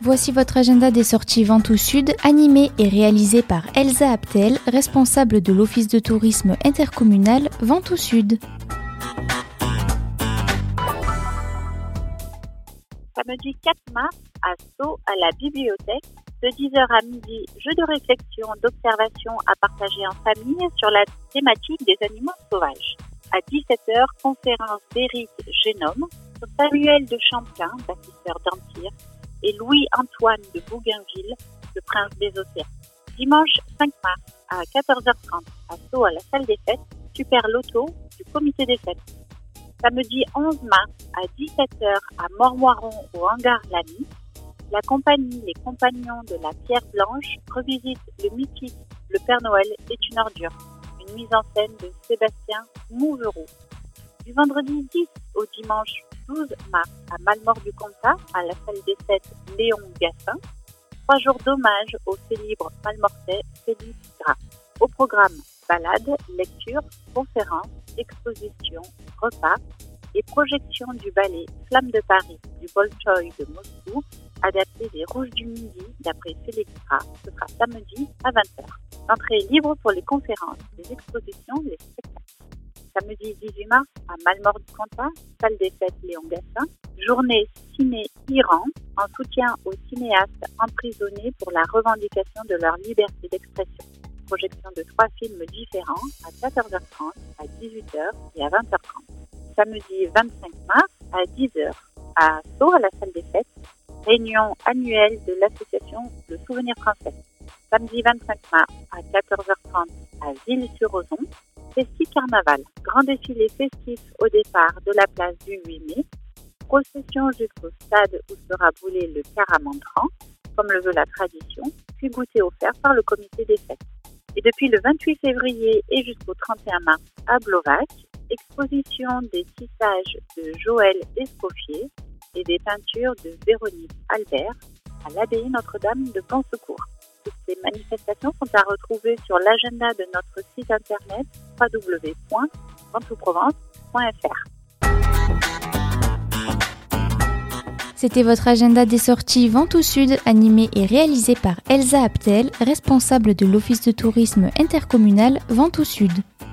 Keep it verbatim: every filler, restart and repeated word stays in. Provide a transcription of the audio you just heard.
Voici votre agenda des sorties Ventoux Sud, animé et réalisé par Elsa Abtel, responsable de l'Office de tourisme intercommunal Ventoux Sud. Samedi quatre mars, à Sceaux, à la bibliothèque, de dix heures à midi, jeu de réflexion, d'observation à partager en famille sur la thématique des animaux sauvages. À dix-sept heures, conférence d'Éric Génome sur Samuel de Champlain, bâtisseur d'Empire, et Louis-Antoine de Bougainville, le prince des océans. Dimanche cinq mars, à quatorze heures trente, à Sceaux, à la salle des fêtes, Super Loto du comité des fêtes. Samedi onze mars, à dix-sept heures, à Mormoiron, au hangar Lamy, la compagnie Les Compagnons de la Pierre Blanche revisite le mythique Le Père Noël est une ordure, une mise en scène de Sébastien Mouveroux. Du vendredi dix au dimanche douze mars, à Malmort-du-Comtat, à la salle des fêtes Léon Gassin, trois jours d'hommage au célèbre Malmortais Félix Gras. Au programme, balades, lectures, conférences, expositions, repas et projection du ballet Flamme de Paris du Bolchoï de Moscou, adapté des Rouges du Midi d'après Félix Gras. Ce sera samedi à vingt heures. L'entrée est libre pour les conférences, les expositions, les spectacles. Samedi dix-huit mars, à Malmort-du-Comtat, salle des fêtes Léon Gassin, journée ciné-Iran en soutien aux cinéastes emprisonnés pour la revendication de leur liberté d'expression. Projection de trois films différents à quatorze heures trente, à dix-huit heures et à vingt heures trente. Samedi vingt-cinq mars, à dix heures, à Sceaux, à la salle des fêtes, réunion annuelle de l'association Le Souvenir Français. Samedi vingt-cinq mars, à quatorze heures trente, à Ville-sur-Ozon, Festi Carnaval, grand défilé festif au départ de la place du huit mai, procession jusqu'au stade où sera brûlé le caramantran, comme le veut la tradition, puis goûter offert par le comité des fêtes. Et depuis le vingt-huit février et jusqu'au trente et un mars à Blovac, exposition des tissages de Joël Escoffier et des peintures de Véronique Albert à l'abbaye Notre-Dame de Bon Secours. Toutes ces manifestations sont à retrouver sur l'agenda de notre site internet w w w point ventoux provence point f r. C'était votre agenda des sorties Ventoux Sud, animé et réalisé par Elsa Abtel, responsable de l'Office de tourisme intercommunal Ventoux Sud.